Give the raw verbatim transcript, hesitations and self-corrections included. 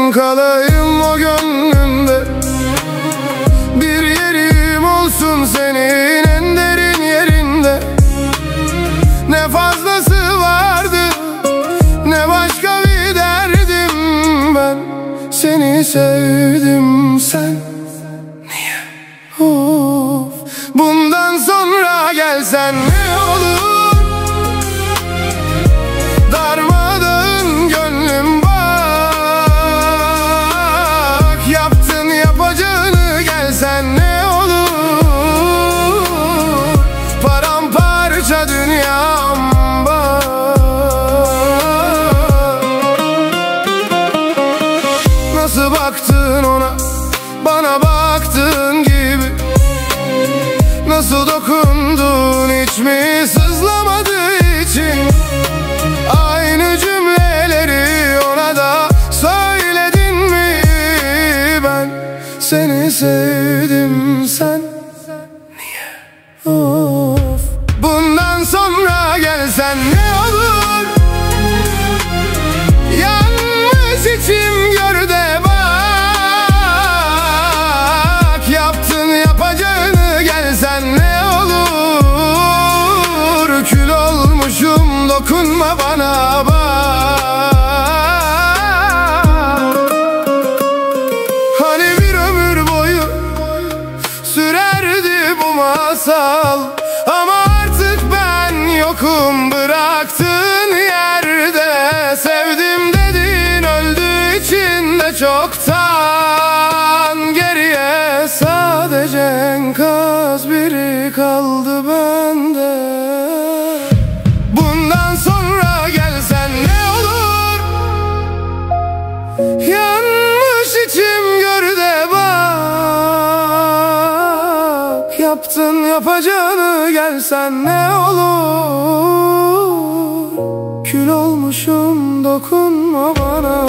Ben kalayım o gönlünde, bir yerim olsun senin en derin yerinde. Ne fazlası vardı ne başka bir derdim, ben seni sevdim. Sen niye? Of. Bundan sonra gelsen ne olur? Darmadağın gönlüm bak, yaptın yapacağını, gelsen ne olur? Paramparça dünyam bak. Nasıl baktın ona, bana baktığın gibi? Nasıl dokundun, hiç mi sızlamadığı için? Aynı cümleleri ona da söyledin mi? Ben seni sevdim. Sen niye? Of. Bundan sonra gelsen ne olur? Yanmış içim, gör de bak, yaptın yapacağını, gelsen ne olur? Kül olmuşum, dokunma bana bak. Hani bir ömür boyu sürerdi bu masal, ama artık ben yokum, bıraktığın yerde. Sevdim dedin, öldü içinde çoktan. Geriye sadece enkaz biri kaldı bende. Bundan sonra gelsen ne olur? Yanmış içim, gör de bak, yaptın yapacağını, gelsen ne olur? Kül olmuşum, dokunma bana.